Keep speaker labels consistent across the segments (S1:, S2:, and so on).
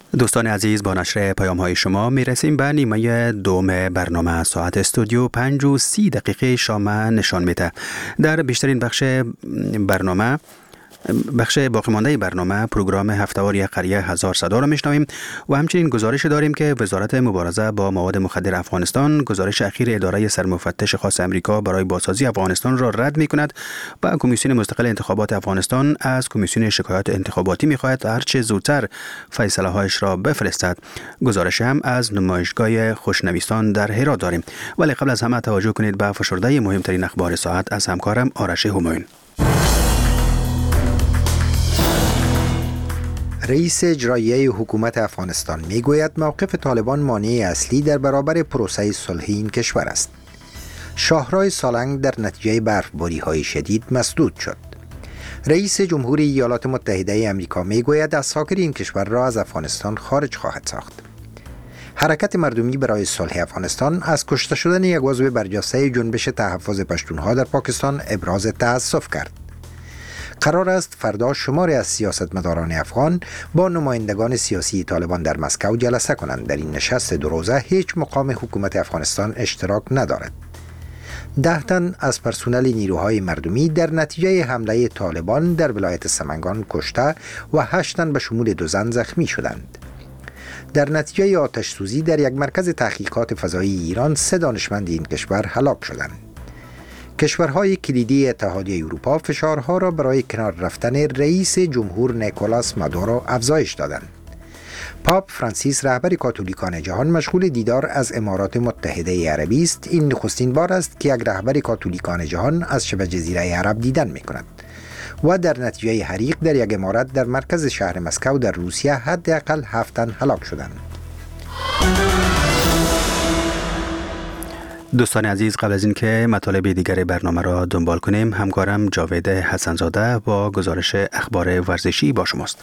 S1: دوستان عزیز، با نشر پیام های شما می رسیم به نیمه دوم برنامه. ساعت استودیو 5:30 شام نشان میده. در بیشترین بخش باقی مانده برنامه پروگرام هفته‌وار یک قریه 1000 صدا را میشنویم و همچنین گزارش داریم که وزارت مبارزه با مواد مخدر افغانستان گزارش اخیر اداره سرمفتش خاص امریکا برای بازسازی افغانستان را رد میکند و کمیسیون مستقل انتخابات افغانستان از کمیسیون شکایات انتخاباتی میخواهد هرچه زودتر فیصله هایش را بفرستد. گزارش هم از نمایشگاه خوشنویسان در هرات داریم، ولی قبل از همه توجه کنید به فشرده مهمترین اخبار ساعت از همکارم آرش همایون.
S2: رئیس اجرایی حکومت افغانستان میگوید موقف طالبان مانع اصلی در برابر پروسه صلحی این کشور است. شاهراه سالنگ در نتیجه برفباری‌های شدید مسدود شد. رئیس جمهوری ایالات متحده آمریکا میگوید اساکر این کشور را از افغانستان خارج خواهد ساخت. حرکت مردمی برای صلح افغانستان از کشته شدن یک عضو برجسته جنبش تحفظ پشتونها در پاکستان ابراز تأسف کرد. قرار است فردا شماری از سیاستمداران افغان با نمایندگان سیاسی طالبان در مسکو جلسه کنند. در این نشست دو روزه هیچ مقام حکومت افغانستان اشتراک ندارد. 10 تن از پرسنل نیروهای مردمی در نتیجه حمله طالبان در ولایت سمنگان کشته و 8 تن به شمول 2 زن زخمی شدند. در نتیجه آتش سوزی در یک مرکز تحقیقات فضایی ایران 3 دانشمند این کشور هلاک شدند. کشورهای کلیدی اتحادیه اروپا فشارها را برای کنار رفتن رئیس جمهور نیکولاس مادورو افزایش دادند. پاپ فرانسیس رهبر کاتولیکان جهان مشغول دیدار از امارات متحده عربی است. این نخستین بار است که یک رهبر کاتولیکان جهان از شبه جزیره عرب دیدن می کند و در نتیجه حریق در یک عمارت در مرکز شهر مسکو در روسیه حداقل 7 تن هلاک شدند.
S1: دوستان عزیز، قبل از اینکه مطالب دیگر برنامه را دنبال کنیم، همکارم جاوید حسنزاده با گزارش اخبار ورزشی با شماست.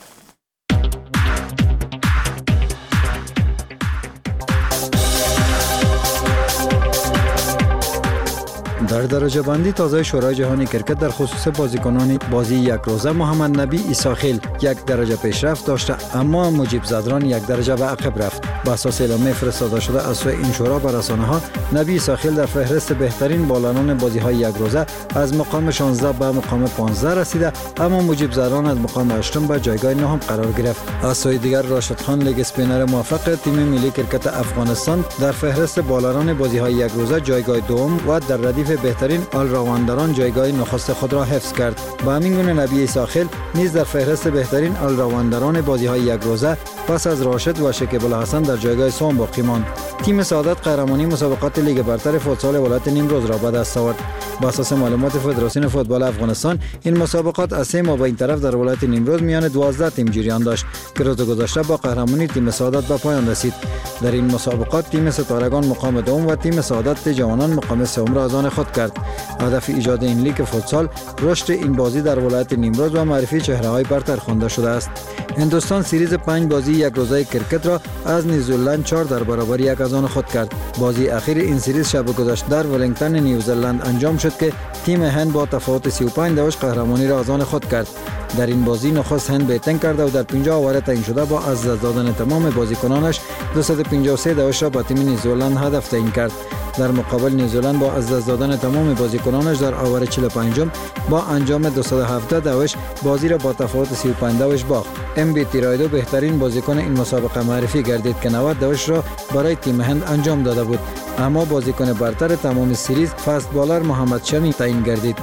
S3: در درجه بندی تازه شورای جهانی کرکت در خصوص بازیکنان بازی یک روزه محمد نبی عیساخیل 1 درجه پیشرفت داشته، اما مجیب زدران 1 درجه به عقب رفت. به اساس اعلامیه فرستاده شده از سوی این شورا به رسانه‌ها، نبی عیساخیل در فهرست بهترین بالران بازی‌های یک روزه از مقام 16 به مقام 15 رسیده، اما مجیب زدران از مقام 8 به جایگاه 9 قرار گرفت. از سوی دیگر راشد خان لیگ اسپینر موفق تیم ملی کرکت افغانستان در فهرست بالران بازی‌های یک روزه جایگاه دوم و در ردیف بهترین آل راوندران جایگاه نخست خود را حفظ کرد. به همین گونه نبی عیساخیل نیز در فهرست بهترین آل راوندران بازی‌های یک روزه پس از راشد و شکیب الحسن در جایگاه سوم باقی ماند. تیم سعادت قهرمانی مسابقات لیگ برتر فوتسال ولایت نیمروز را به دست آورد. با اساس معلومات فدراسیون فوتبال افغانستان، این مسابقات از 3 ماه به این طرف در ولایت نیمروز میان 12 تیم جریان داشت که روز گذشته با قهرمانی تیم سعادت به پایان رسید. در این مسابقات تیم ستارگان مقام دوم و تیم سعادت جوانان مقام سوم را از آن خود کرد. هدف ایجاد این لیگ فوتسال رشد این بازی در ولایت نیمروز و معرفی چهره‌های برتر خوانده شده است. هندوستان سریز 5 بازی یک روزه کرکت را از نیوزلند 4 در برابر 1 از آن خود کرد. بازی اخیر این سریز شب گذشته در ولینگتون نیوزلند انجام شد که تیم هند با تفاوت 35 دوش قهرمانی را از آن خود کرد. در این بازی نخست هند بیتن کرده و در 50 اوور تعیین شده با از دست دادن تمام بازیکنانش 253 دوش را با تیم نیوزلند هدف تعیین کرد. در مقابل نیوزلند با از دست دادن تمام بازیکنانش در اوور 45 با انجام 217 دوش بازی را با تفاوت 35 دوش باخت. ام بی تیرایدو بهترین بازیکن این مسابقه معرفی گردید که 90 دوش را برای تیم هند انجام داده بود، اما بازیکن برتر تمام سریز فست بالر محمد شمی تعیین گردید.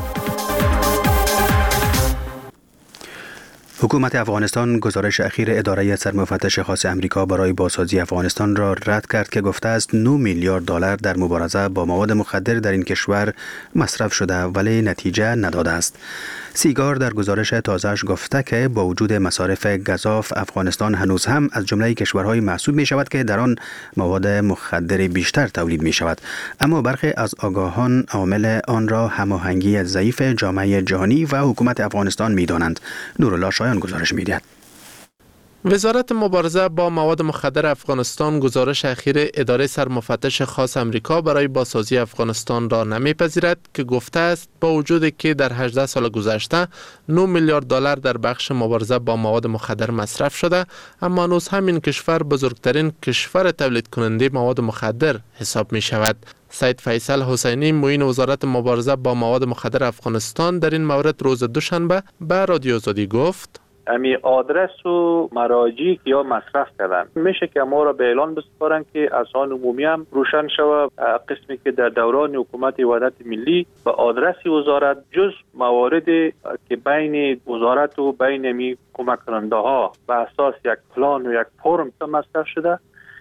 S1: حکومت افغانستان گزارش اخیر اداره سرمفتش خاص امریکا برای بازسازی افغانستان را رد کرد که گفته است 9 میلیارد دلار در مبارزه با مواد مخدر در این کشور مصرف شده ولی نتیجه نداده است. سیگار در گزارش تازه‌اش گفته که با وجود مصارف گزاف، افغانستان هنوز هم از جمله کشورهای محسوب می شود که در آن مواد مخدر بیشتر تولید می شود، اما برخی از آگاهان عامل آن را هماهنگی ضعیف جامعه جهانی و حکومت افغانستان می دانند. نورالله شایان گزارش می دهد.
S4: وزارت مبارزه با مواد مخدر افغانستان گزارش اخیر اداره سرمفتش خاص امریکا برای بازسازی افغانستان را نمیپذیرد که گفته است با وجودی که در 18 سال گذشته 9 میلیارد دلار در بخش مبارزه با مواد مخدر مصرف شده، اما هنوز همین کشور بزرگترین کشور تولید کننده مواد مخدر حساب می شود. سید فیصل حسینی معین وزارت مبارزه با مواد مخدر افغانستان در این مورد روز دوشنبه به رادیو آزادی گفت:
S5: امی آدرس و مراجعی که یا مصرف کردن میشه که ما را به اعلان بسپارن که از آن عمومی هم روشن شود قسمی که در دوران حکومت وحدت ملی به آدرس وزارت جز مواردی که بین وزارت و بین می کمک کننده ها به اساس یک پلان و یک فرم مصرف شده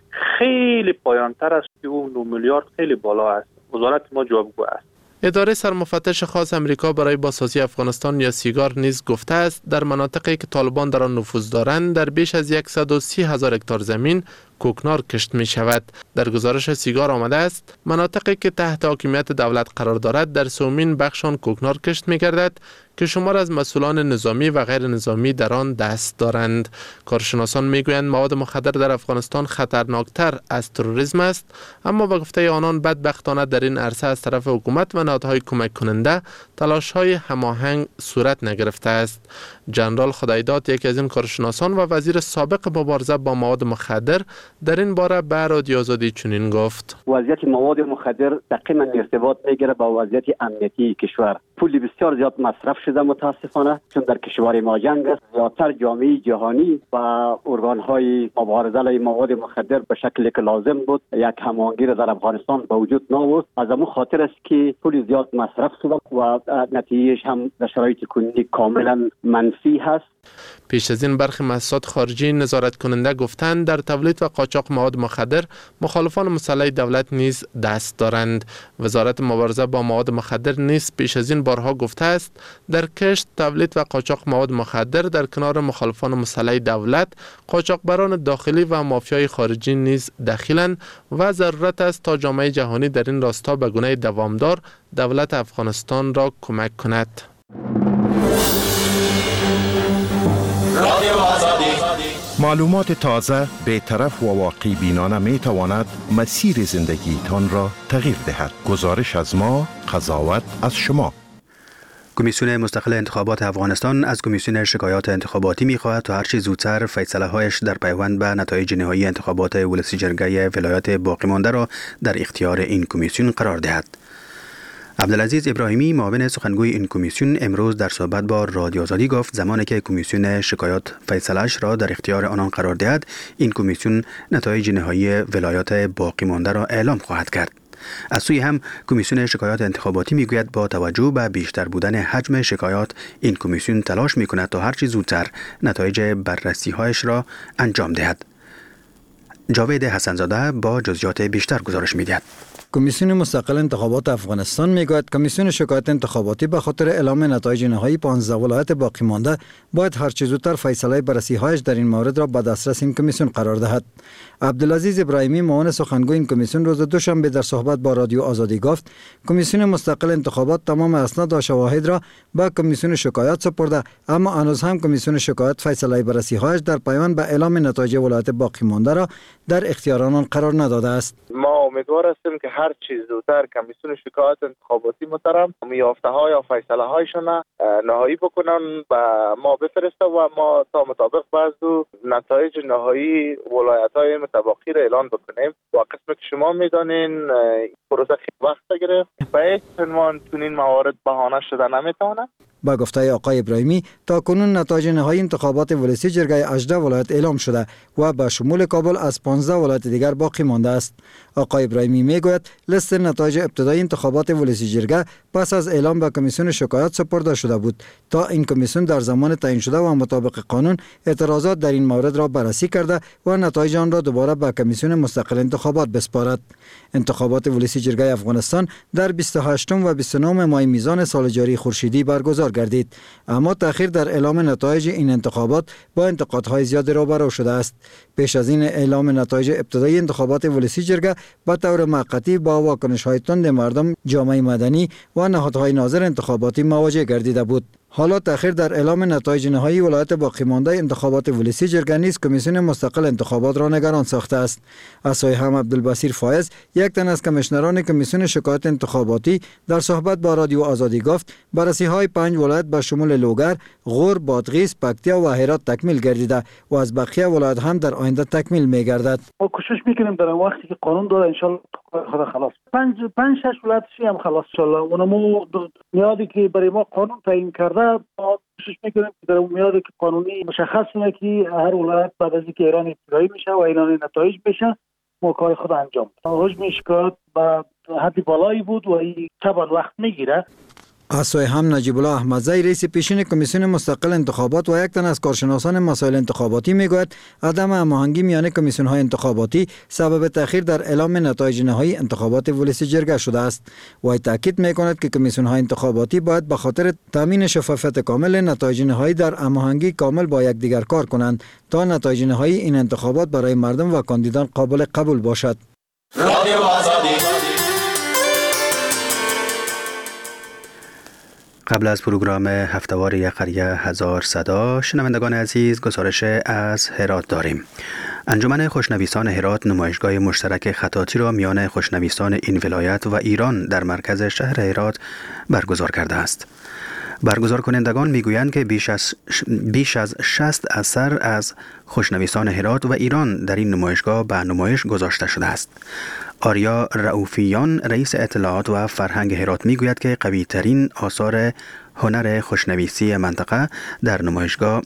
S5: خیلی پایانتر است که اون 9 میلیارد خیلی بالا است. وزارت ما جوابگو است.
S4: اداره سرمفتش خاص امریکا برای بازسازی افغانستان یا سیگار نیز گفته است در مناطقی که طالبان در آن نفوذ دارند در بیش از 130,000 هکتار زمین کوکنار کشت می شود. در گزارش سیگار آمده است مناطقی که تحت حاکمیت دولت قرار دارد در سومین بخش آن کوکنار کشت می گردد که شمار از مسئولان نظامی و غیر نظامی در آن دست دارند. کارشناسان می گویند مواد مخدر در افغانستان خطرناکتر از تروریسم است، اما به گفته آنان بدبختانه در این عرصه از طرف حکومت و نهادهای کمک کننده تلاش‌های هماهنگ صورت نگرفته است. جنرال خدایداد یکی از این کارشناسان و وزیر سابق مبارزه با مواد مخدر در این باره به رادیو آزادی چنین گفت:
S6: وضعیت مواد مخدر دقیقاً ارتباط میگیره با وضعیت امنیتی کشور. پول بسیار زیاد مصرف شده متاسفانه، چون در کشور ما جنگ است. زیادتر جامعه جهانی و ارگان‌های مبارزه علیه مواد مخدر به شکلی که لازم بود یک هماهنگی در افغانستان به وجود نآورد. از همون خاطر است که پول زیاد مصرف شده و نتیجهش هم در شرایط کنونی کاملا منفی هست.
S4: پیش از این برخی مؤسسات خارجی نظارت کننده گفتند در تولید و قاچاق مواد مخدر مخالفان مسلح دولت نیز دست دارند. وزارت مبارزه با مواد مخدر نیز پیش از این بارها گفته است در کشت، تولید و قاچاق مواد مخدر در کنار مخالفان مسلح دولت، قاچاقبران داخلی و مافیای خارجی نیز دخیلند و ضرورت است تا جامعه جهانی در این راستا به گونه دوامدار دولت افغانستان را کمک کند.
S7: معلومات تازه، بی‌طرف و واقعی بینانه می تواند مسیر زندگیتان را تغییر دهد. گزارش از ما، قضاوت از شما.
S1: کمیسیون مستقل انتخابات افغانستان از کمیسیون شکایات انتخاباتی می‌خواهد تا هرچه زودتر فیصله‌هایش در پیوند به نتایج نهایی انتخابات ولسی جرگه ولایت باقی مانده را در اختیار این کمیسیون قرار دهد. عبدالعزیز ابراهیمی معاون سخنگوی این کمیسیون امروز در صحبت با رادیو آزادی گفت زمانی که کمیسیون شکایات فیصله‌اش را در اختیار آنان قرار دهد این کمیسیون نتایج نهایی ولایات باقی مانده را اعلام خواهد کرد. از سوی هم کمیسیون شکایات انتخاباتی میگوید با توجه به بیشتر بودن حجم شکایات این کمیسیون تلاش میکند تا هرچی زودتر نتایج بررسی‌هایش را انجام دهد. جاوید حسن‌زاده با جزئیات بیشتر گزارش می‌دهد.
S3: کمیسیون مستقل انتخابات افغانستان میگوید کمیسیون شکایات انتخاباتی به خاطر اعلام نتایج نهایی 15 ولایت باقی مانده باید هر چه زودتر فیصله بررسی‌هایش در این مورد را به دسترس این کمیسیون قرار دهد. عبدالعزیز ابراهیمی معاون سخنگوی این کمیسیون روز دوشنبه در صحبت با رادیو آزادی گفت کمیسیون مستقل انتخابات تمام اسناد و شواهد را به کمیسیون شکایات سپرده، اما هنوز هم کمیسیون شکایات فیصله بررسی‌هایش در پیوند به اعلام نتایج ولایت باقی مانده را در اختیار آنان قرار نداده است.
S8: ما امیدوار هستیم که هر چیز زودتر کمیسیون شکایات انتخاباتی محترم یافته‌های یا فیصله‌هایشان نهایی بکنن و ما بفرسته و ما تا مطابق بعض نتایج نهایی ولایت‌های متبقی را اعلان بکنیم. و قسمی که شما می‌دانین پروسه خیلی وقت گرفت و هیچ عنوان تو این موارد بهانه شده نمی‌تونه.
S3: با گفته آقای ابراهیمی تا کنون نتایج نهایی انتخابات ولسی جرگه 18 ولایت اعلام شده و به شمول کابل از 15 ولایت دیگر باقی مانده است. آقای ابراهیمی میگوید لیست نتایج ابتدایی انتخابات ولسی جرگه پس از اعلام به کمیسیون شکایات سپرده شده بود تا این کمیسیون در زمان تعیین شده و مطابق قانون اعتراضات در این مورد را بررسی کرده و نتایج آن را دوباره به کمیسیون مستقل انتخابات بسپارد. انتخابات ولسی جرگه افغانستان در 28 و 29 ماه میزان سال جاری خورشیدی برگزار گردید، اما تأخیر در اعلام نتایج این انتخابات با انتقادهای زیاد روبرو شده است. پیش از این اعلام نتایج ابتدایی انتخابات ولسی جرگه به طور موقتی با واکنش‌های تند مردم، جامعه مدنی و نهادهای ناظر انتخاباتی مواجه گردیده بود. حالا تأخیر در اعلام نتایج نهایی ولایت باقی مانده انتخابات ولسی جرگه نیز کمیسیون مستقل انتخابات را نگران ساخته است. از سوی هم عبدالبصیر فایز، یک تن از کمیشنران کمیسیون شکایت انتخاباتی، در صحبت با رادیو آزادی گفت بررسی‌های 5 ولایت به شمول لوگر، غور، بادغیس، پکتیا و هرات تکمیل گردیده و از بقیه ولایت هم در آینده تکمیل می‌گردد.
S9: ما کوشش می‌کنیم در وقتی که قانون داره ان شاء الله خدا خلاص 5-6 ولایت هم خلاص ان شاء الله. اونمو میادی که برای ما قانون تعیین کرده، ما کوشش می‌کنیم در میادی که قانونی مشخص کنه که هر ولایت بعد از اینکه ایران ابتدایی میشه و ایران نتایج بشه ما کار خود انجام بدیم. حجم شکایت به حد بالایی بود و این طبعا وقت میگیره.
S3: از سوی هم نجیب الله احمدزی رئیس پیشین کمیسیون مستقل انتخابات و یک تن از کارشناسان مسائل انتخاباتی میگوید عدم هماهنگی میان کمیسیون های انتخاباتی سبب تأخیر در اعلام نتایج نهایی انتخابات ولسی جرگه شده است. و تاکید میکند که کمیسیون های انتخاباتی باید به خاطر تامین شفافیت کامل نتایج نهایی در هماهنگی کامل با یکدیگر کار کنند تا نتایج نهایی این انتخابات برای مردم و کاندیدان قابل قبول باشد.
S1: قبل از پروگرام هفتهوار یک قریه هزار صدا، شنوندگان عزیز گزارش از هرات داریم. انجمن خوشنویسان هرات نمایشگاه مشترک خطاطی را میان خوشنویسان این ولایت و ایران در مرکز شهر هرات برگزار کرده است. برگزار کنندگان میگویند که بیش از 60 اثر از خوشنویسان هرات و ایران در این نمایشگاه به نمایش گذاشته شده است. آریا رؤوفیان رئیس اطلاعات و فرهنگ هرات میگوید که قوی ترین آثار هنر خوشنویسی منطقه در نمایشگاه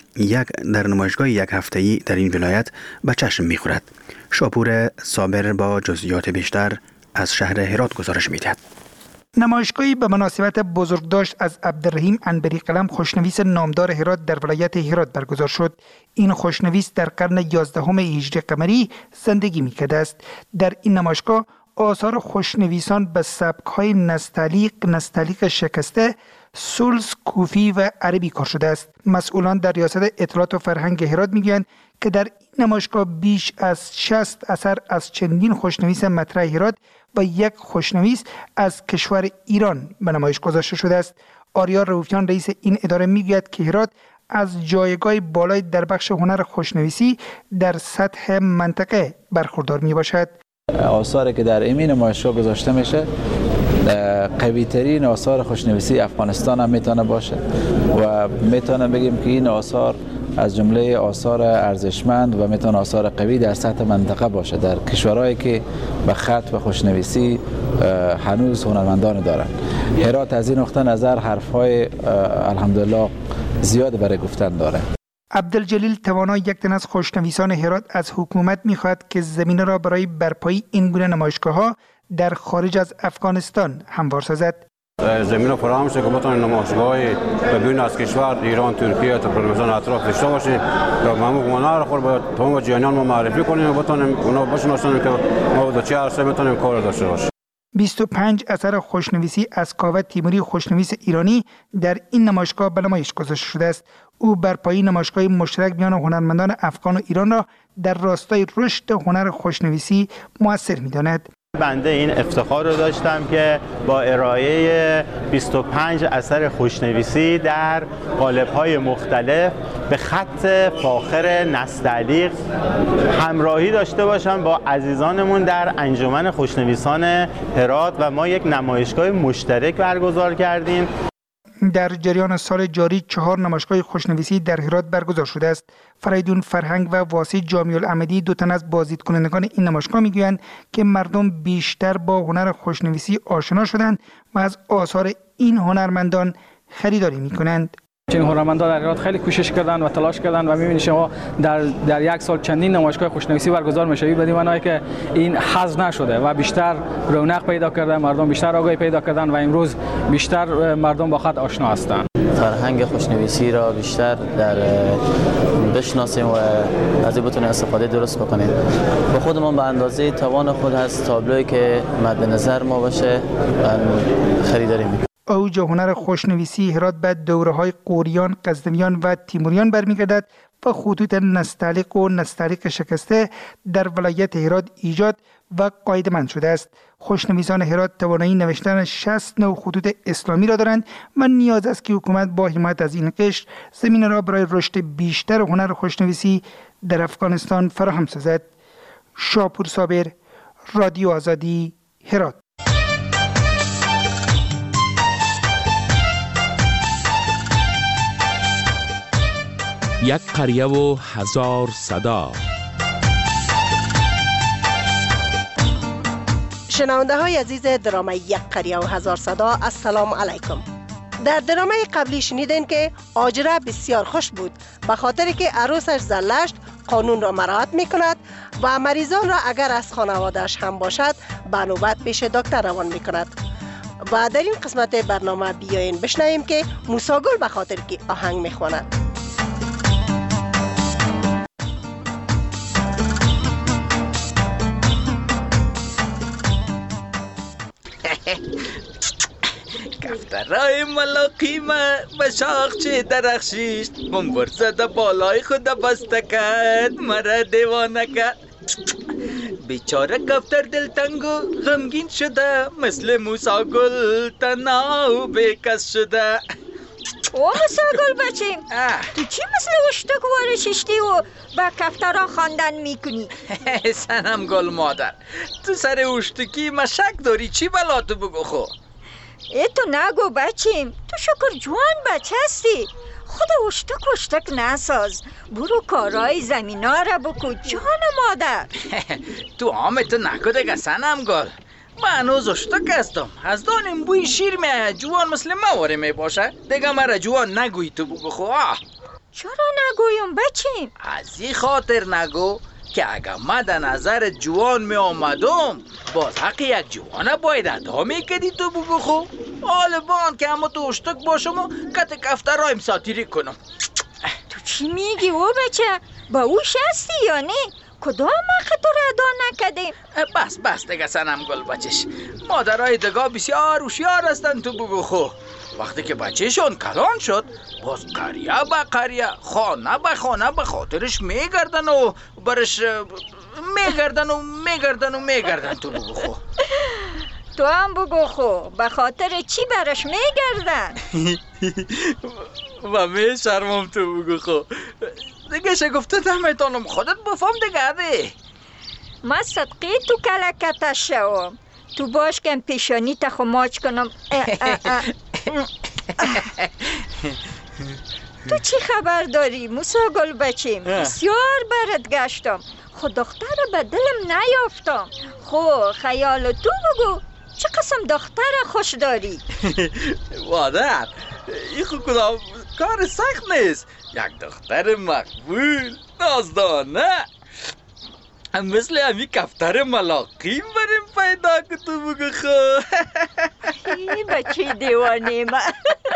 S1: یک هفته‌ای در این ولایت به چشم میخورد. شاپور صابر با جزئیات بیشتر از شهر هرات گزارش میدهد.
S10: نمایشگاهی به مناسبت بزرگداشت از عبدالرحیم عنبری قلم خوشنویس نامدار هرات در ولایت هرات برگزار شد. این خوشنویس در قرن 11 هجری قمری زندگی می‌کرده است. در این نمایشگاه آثار خوشنویسان به سبک‌های نستعلیق شکسته، سلس، کوفی و عربی کار شده است. مسئولان در ریاست اطلاعات و فرهنگ هرات میگویند که در این نمایشگاه بیش از 60 اثر از چندین خوشنویس مطرح هرات و یک خوشنویس از کشور ایران به نمایش گذاشته شده است. آریا رؤوفیان رئیس این اداره میگوید که هرات از جایگاه بالای در بخش هنر خوشنویسی در سطح منطقه برخوردار می باشد.
S11: آثاری که در این نمایشگاه گذاشته میشه قوی ترین آثار خوشنویسی افغانستان هم میتونه باشه و میتونه بگیم که این آثار از جمله آثار ارزشمند و میتونه آثار قوی در سطح منطقه باشه در کشورهایی که به خط و خوشنویسی هنوز هنرمندان دارن. هرات از این نقطه نظر حرفهای الحمدلله زیاد برای گفتن داره.
S10: عبدالجلیل توانا یک تن از خوشنویسان هرات از حکومت میخواهد که زمینه را برای برپایی این گونه نمایشگاه‌ها در خارج از افغانستان هموار سازد.
S12: زمین فراهم شده که بتونن نمایشگاهی ببین از کشور ایران، ترکیه، ترکمنستان اطراف داشته باشیم یا معمول هنر خود به تمام جهانیان ما معرفی کنیم و بتونیم اونا بشناسن که ما در چه عرصه میتونیم کار داشته باشیم.
S10: 25 اثر خوشنویسی از کاوه تیموری خوشنویس ایرانی در این نمایشگاه به نمایش گذاشته شده است. او برپایی نمایشگاه مشترک میان هنرمندان افغان و ایران را در راستای رشد هنر خوشنویسی مؤثر می‌داند.
S13: بنده این افتخار رو داشتم که با ارائه 25 اثر خوشنویسی در قالب‌های مختلف به خط فاخر نستعلیق همراهی داشته باشم با عزیزانمون در انجمن خوشنویسان هرات و ما یک نمایشگاه مشترک برگزار کردیم.
S10: در جریان سال جاری 4 نمایشگاه خوشنویسی در هرات برگزار شده است. فریدون فرهنگ و واسی جامی الاحمدی دو تن از بازدیدکنندگان این نمایشگاه میگویند که مردم بیشتر با هنر خوشنویسی آشنا شدند و از آثار این هنرمندان خریداری میکنند.
S14: این هنرمندان در هرات خیلی کوشش کردن و تلاش کردن و می‌بینید شما در یک سال چندین نمایشگاه خوشنویسی برگزار میشه. بدین معنی که این حظ نشده و بیشتر رونق پیدا کرده، مردم بیشتر آگاهی پیدا کردن و امروز بیشتر مردم با خط آشنا هستند.
S15: فرهنگ خوشنویسی را بیشتر در بشناسیم و از این بتونیم استفاده درست بکنیم. به خودمون به اندازه توان خود هست تابلویی که مد نظر ما باشه خریداری می‌کنیم.
S10: اوج هنر خوشنویسی هرات به دوره‌های قوریان، غزنویان و تیموریان برمیگردد و خطوط نستعلیق و نستعلیق شکسته در ولایت هرات ایجاد و قاعده‌مند شده است. خوشنویسان هرات توانایی نوشتن 60 نوع خطوط اسلامی را دارند و نیاز است که حکومت با حمایت از این قشر زمینه را برای رشد بیشتر هنر خوشنویسی در افغانستان فراهم سازد. شاپور صابر، رادیو آزادی، هرات.
S16: یک قریه و هزار صدا.
S17: شنونده های عزیز درامه یک قریه و هزار صدا، السلام علیکم. در درامه قبلی شنیدین که آجره بسیار خوش بود به خاطر که عروسش زلشت قانون را مراعات می کند و مریضان را اگر از خانوادهش هم باشد به نوبت پیش دکتر روان می کند. و در این قسمت برنامه بیاین بشنویم که موسی گل به خاطر که آهنگ می خواند.
S18: کفترهای ملاقیمه به شاخچه درخشیست، منبر زده بالای خود بسته کرد، مرا دیوانه کرد. بیچاره کفتر دلتنگ و غمگین شده، مثل موسی گل تنها و بیکس شده.
S19: او موسی گل بچیم، تو چی مثل اشتک وارششتی و با کفترها خواندن میکنی؟
S18: سنم گل مادر، تو سر اشتکی مشک داری، چی بلا تو بگو خو؟
S19: ای تو نگو بچیم، تو شکر جوان بچه هستی، خود اشتک نساز، برو کارهای زمینا را بکو جان مادر.
S18: تو آمتو نکو دیگه سنم گل، من هنوز اشتک هستم، از دانم بوی شیر میاد، جوان مثل مواره می باشه، دیگه مرا جوان نگوی تو بگو خو.
S19: چرا نگویم بچیم؟
S18: از این خاطر نگو که اگر من در نظر جوان می آمدم باز حق یک جوانه باید ادا می کردی تو بگو خو. حال بان که همه تو اشتک باشم و کت کفتر رایم ساتیری کنم.
S19: تو چی میگی او بچه؟ با اوش هستی یا نه؟ کدام حق تو را ادا نکدیم؟
S18: بس دیگه سنم گل بچش، مادرای دگاه بسیار هوشیار هستن تو بگو خو. وقتی که بچهشون کلان شد باز قریه به قریه، خانه به خانه به خاطرش میگردن و برش میگردن تو بگو خو.
S19: تو هم بگو خو، به خاطر چی برش میگردن؟
S18: و می شرمم تو بگو خو، دیگه شگفته نمیتونم، خودت بفهم دیگه ده.
S19: من صدقی تو کلکتش شوم، تو باش که پیشانی تا خماج کنم. تو چی خبر داری موسی گل بچیم؟ بسیار برات گشتم، خود دختر به دلم نیافتم. خو خیال تو بگو، چه قسم دختر خوش داری؟
S18: مادر این خود کدام کار سخت نیست، یک دختر مقبول نازدانه مثل همی کفتر ملاقیم بریم پیدا که تو بگو خو.
S19: ای بچه دیوانه من.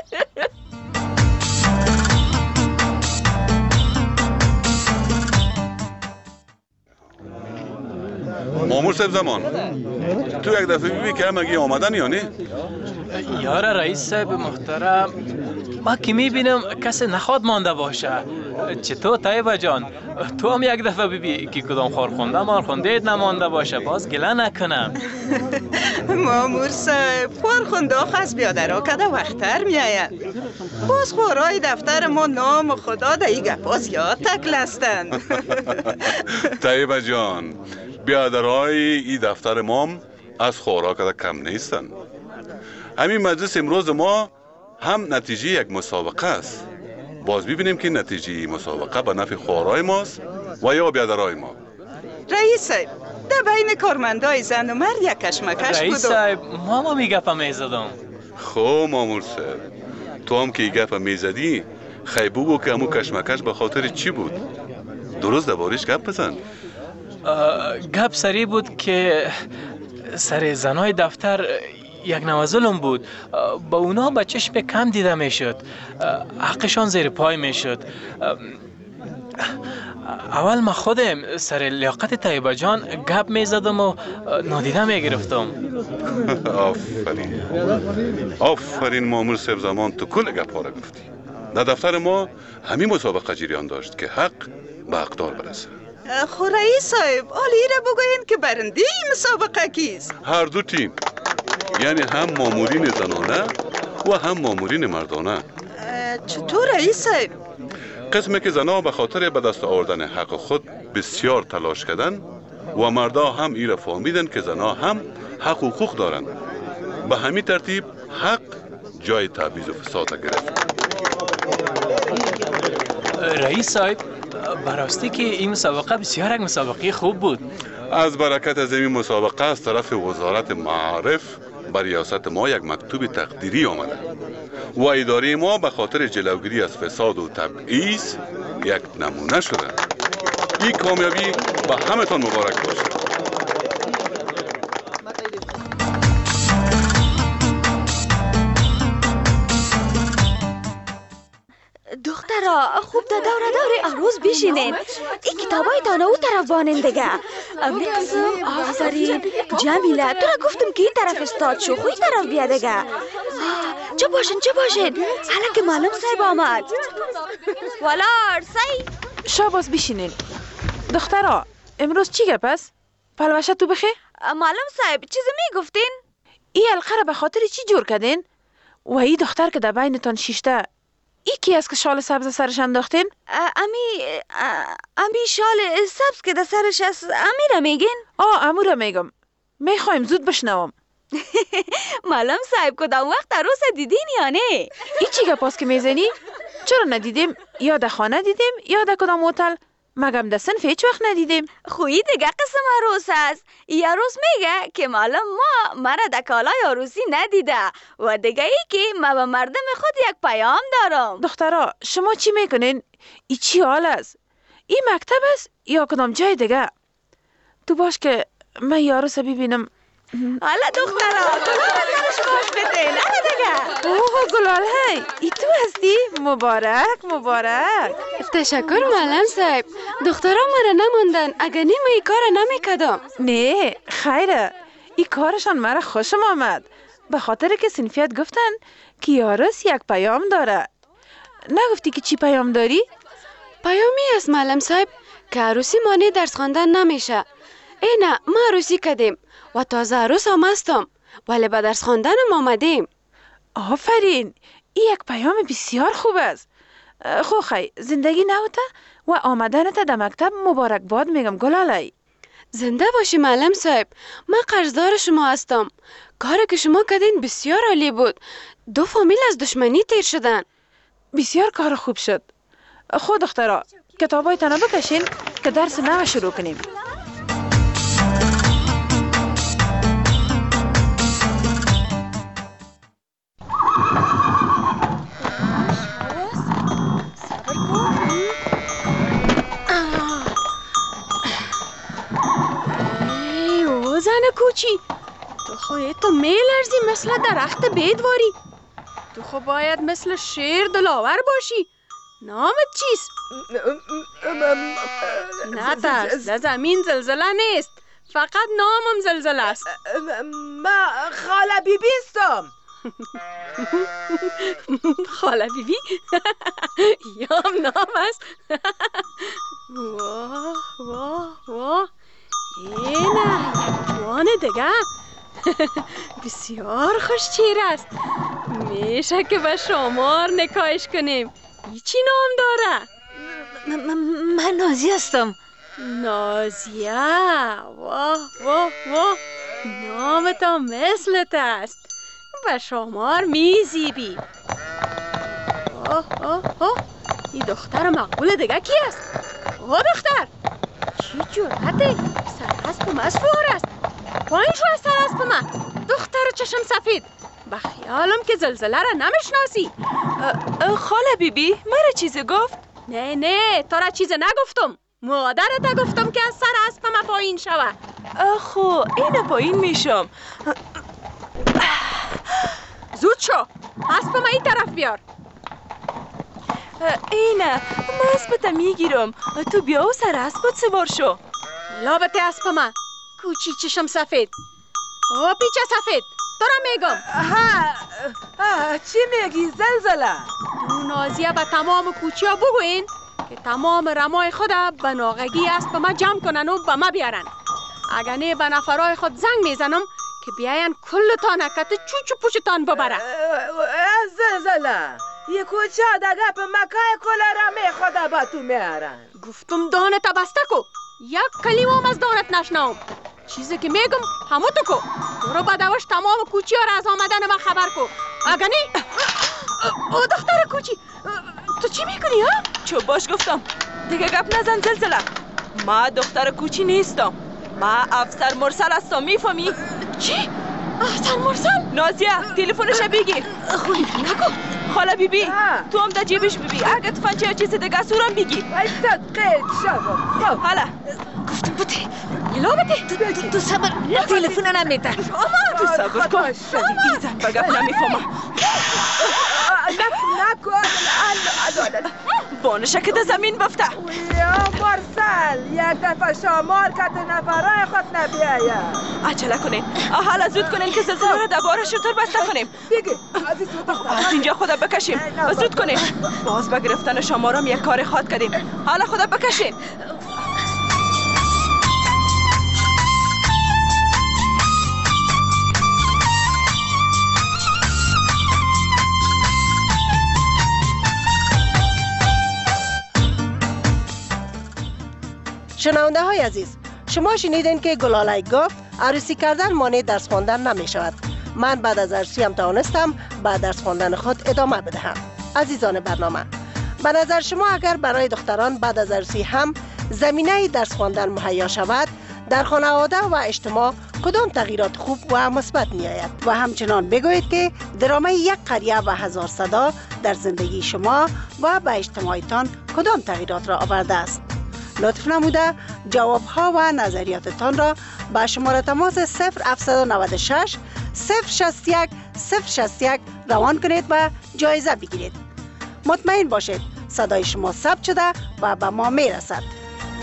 S20: مامور صاحب زمان، تو یک دفعه بیبی که همگی آمدن یا نه؟
S21: یار رئیس صاحب محترم، ما که میبینم کسی نخواد مانده باشه. چطور طیبه جان؟ تو هم یک دفعه ببی که کدام خورخونده نمانده باشه، باز گله نکنم.
S22: مامور صاحب، خورخونده از بیادرها کده وقتر میاید، باز خورای دفتر ما نام خدا دیگه گپاز یاد تکلستن.
S20: طیبه جان، بیادرهای ای دفتر مام از خوراک کده کم نیستن. همین مجلس امروز ما هم نتیجه یک مسابقه است، باز ببینیم که نتیجه مسابقه به نفع خوارای ماست و یا بیادرهای ما.
S22: رئیس صاحب، در بین کارمندای زن و مرد یک کشمکش بود.
S21: رئیس صاحب، ما میگفت میزدم.
S20: خب مامور صاحب، تو هم که گپ میزدی خیلی بگو که همون کشمکش به خاطر چی بود؟ درست دربارش گپ بزن.
S21: گپ سری بود که سر زنای دفتر یک نوع ظلم بود، با اونا به چشم کم دیده میشد، حقشان زیر پای میشد. اول ما خودم سر لیاقت طیبه جان گپ میزدم و نادیده میگرفتم.
S20: آفرین مامور صاحب زمان، تو کل گپ ها را گفتی. در دفتر ما همین مسابقه جریان داشت که حق به حقدار برسه.
S22: خو رئیس صاحب حالی را بگوین که برنده این مسابقه کیست؟
S20: هر دو تیم، یعنی هم مامورین زنانه و هم مامورین مردانه.
S22: چطور رئیس صاحب؟
S20: قسمی که زنها به خاطر به دست آوردن حق خود بسیار تلاش کردن و مردا هم ایره فهمیدن که زنها هم حق و حقوق دارن. به همین ترتیب حق جای تبعیض و فساد گرفت.
S21: رئیس صاحب، براستی که این مسابقه بسیار یک مسابقه خوب بود.
S20: از برکت از این مسابقه از طرف وزارت معارف بر ریاست ما یک مکتوب تقدیری آمده و اداره ما به خاطر جلوگیری از فساد و تبعیض یک نمونه شده. این کامیابی به همتان مبارک باشه.
S2: دخترا خوب در دور عروس بشینین. این کتابای تانه او طرف بانین دیگه. ابن قسم آفرین. جمیله تو را گفتم که این طرف استاد شو، خوی طرف بیا دیگه. چه باشین حالا که معلم صاحب آمد. ولار سی
S5: شاباس بشینین. دخترا امروز چی گپ است؟ پلوشه تو بخی؟
S2: معلم صاحب چیزی میگفتین؟
S5: این حلقه را به خاطر چی جور کردین؟ و این دختر که در بینتان شیشته ای کی است که شال سبز سرش انداختین؟
S2: امی شال سبز که در سرش است. امی را میگین؟
S5: امو را میگم. میخوایم زود بشنوم.
S2: معلم صاحب کدام وقت عروس دیدین یا نه؟
S5: ای چی گپ است که میزنی؟ چرا ندیدیم؟ یا در خانه دیدیم یا در کدام هتل؟ مگم در صنف هیچ وقت ندیدیم.
S2: خویی دیگه قسم عروس است. ای عروس میگه که معلم ما مرا در کالای عروسی ندیده و دیگه ای که ما به مردم خود یک پیام دارم.
S5: دخترا شما چی میکنین؟ ای چی حال است؟ این مکتب است یا کدام جای دیگه؟ تو باش که من ای عروس ببینم.
S2: حالا دخترا گلال سرش باش بدین. حالا دیگه
S5: اوه گلال هی ای تو هستی؟ مبارک.
S23: تشکر معلم صاحب. دخترا مرا نموندن. اگر نیم ای کار نمیکدم.
S5: نه خیره. ای کارشان مرا خوشم آمد. به خاطر که صنفیت گفتن که عروس یک پیام داره. نگفتی که چی پیام داری؟
S23: پیامی است معلم صاحب که عروسی مانع درس خواندن نمیشه. نه ما عروسی کردیم و تازه عروس هم هستم ولی به درس خواندنم آمدیم.
S5: آفرین. این یک پیام بسیار خوب است. خی زندگی نوته و آمدنت در مکتب مبارکباد میگم گلالی.
S23: زنده باشی معلم صاحب. من قرضدار شما هستم. کاری که شما کردین بسیار عالی بود. 2 فامیل از دشمنی تیر شدن.
S5: بسیار کار خوب شد. خود دخترا کتابای تنها بکشین که درس نو شروع کنیم.
S23: زن کوچی تو خواهی تو میلرزی مثل درخت بیدواری. تو خو باید مثل شیر دلاور باشی. نامت چیست؟ نه ترس در زمین زلزله نیست. فقط نامم زلزله است.
S5: ما خاله بیبی استم.
S23: خاله بیبی؟ یام نام است. واه اینه جوان دیگه. بسیار خوش چیر است. میشه که به شمار نکایش کنیم. ای چی نام داره؟
S2: من نازی هستم.
S23: نازیه؟ واه نامت هم مثلت است. به شمار میزیبی. این دختر مقبول دیگه کی است؟ دختر چی جرأته؟ سراسپم از فور است. پایین شو از سراسپم. دختر چشم سفید. به خیالم که زلزله را نمیشناسی.
S5: خاله بیبی مرا چیزی گفت؟
S23: نه تو را چیزی نگفتم. مادرت گفتم که از سراسپم پایین شوه.
S5: خو این پایین میشم.
S23: زود شو. اسپم این طرف بیار.
S5: اینه من اسبتا میگیرم. تو بیا و سر اسبت سوار شو.
S23: لابت اسپم کوچی چشم سفید. پیچه سفید تو را میگم.
S5: چی میگی زلزله؟
S23: نازیه به تمام کوچیا بگوین که تمام رمای خود به ناغگی است به ما جمع کنن و به ما بیارن. اگر نه به نفرای خود زنگ میزنم که بیاین کلتان کت چوچو پوچتان ببره.
S5: زلزله یه کوچه دگه به مکای کل رمه خود با تو میارن.
S23: گفتم دانت بسته کو، یک کلمه هم از دانت نشنوم. چیزی که میگم همو تو کو. برو بدوش تمام کوچی ها را از آمدن من خبر کو. اگه نی او دختر کوچی تو چی میکنی ها؟
S5: چو باش گفتم دیگه گپ نزن زلزله. ما دختر کوچی نیستم، ما افسر مرسل هستم. میفهمی؟
S23: چی؟ افسر مرسل؟
S5: نازیه تلفنش بگیر.
S23: خوی نکن
S5: خاله بیبی تو هم در جیبش ببی، اگه تفنچه یا چیز دیگه سورم بگی. ای صدقه شبم. حالا
S23: گفتم بطی یلا بطی تو صبر تلفن نمیده.
S5: تو صبر کن بیزن بگم نمیفهمم. نکن بانشه که در زمین بفته. یا مرسل یک دفعه شمار که نفرای خود نبیاید. عجله کنین حالا زود کنین که زلزله رو دوباره شطور بسته کنیم. بگی از اینجا خدا بکشیم. زود کنین باز به گرفتن شمارم یک کار خود کردیم. حالا خدا بکشین.
S17: شنونده های عزیز، شما شنیدین که گلاله گفت عروسی کردن مانع درس خواندن نمی شود. من بعد از عروسی هم توانستم بعد درس خواندن خود ادامه بدهم. عزیزان برنامه، به نظر شما اگر برای دختران بعد از عروسی هم زمینه درس خواندن مهیا شود، در خانواده و اجتماع کدام تغییرات خوب و مثبت می آید؟ و همچنان بگویید که درامه یک قریه و هزار صدا در زندگی شما و به اجتماعتان کدام تغییرات را آورده است؟ لطف نموده جوابها و نظریاتتان را به شماره تماس 0796 061 061 روان کنید و جایزه بگیرید. مطمئن باشید صدای شما ثبت شده و به ما می رسد.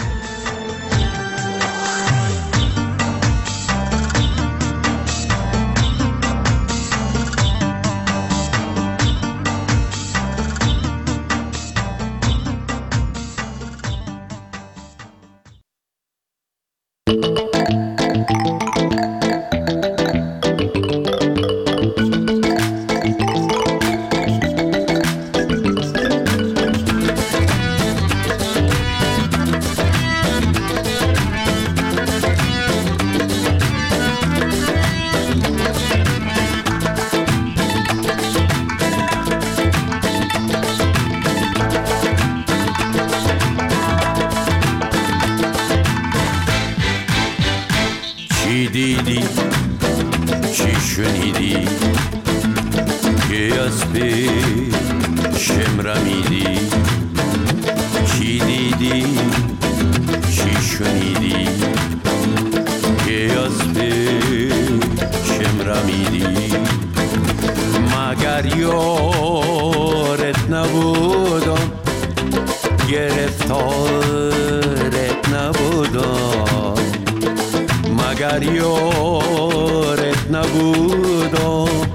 S4: چی دیدی چی شنیدی که از پیشم رمیدی؟ چی دیدی چی شنیدی که از پیشم رمیدی؟ مگر یارت نبودم گرفتارت نبودم؟ مگر یارت نبودم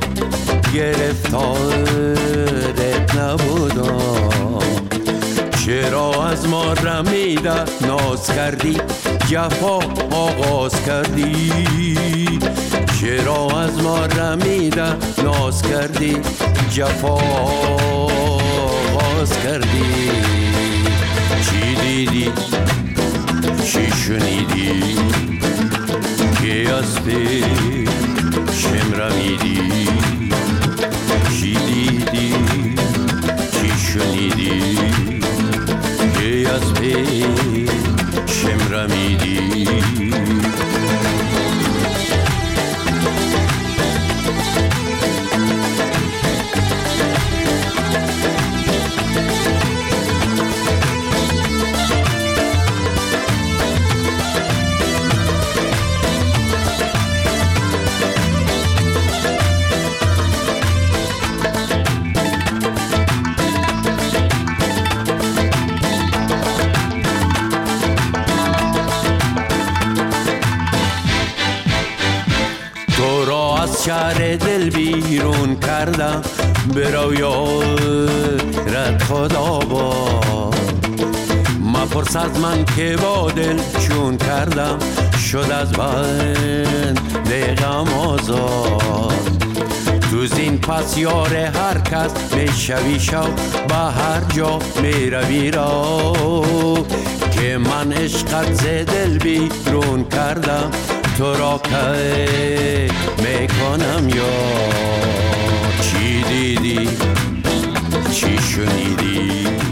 S4: گرفتارت نبودم؟ چرا از ما رمیده ناز کردی جفا آغاز کردی؟ چرا از ما رمیده ناز کردی جفا آغاز کردی؟ چی دیدی چی شنیدی که از پیشم رمیدی؟ چی دیدی چی شنیدی که از پیشم رمیدی؟ از شهر دل بیرون کردم برو یارت خدا با مپرس از من که با دل چون کردم شد از بند غم آزاد تو زین پس یار هر کس میشوی شو به هر جا میروی را که من عشقت ز دل بیرون کردم تو را که میکنم یار چی دیدی چی شنیدی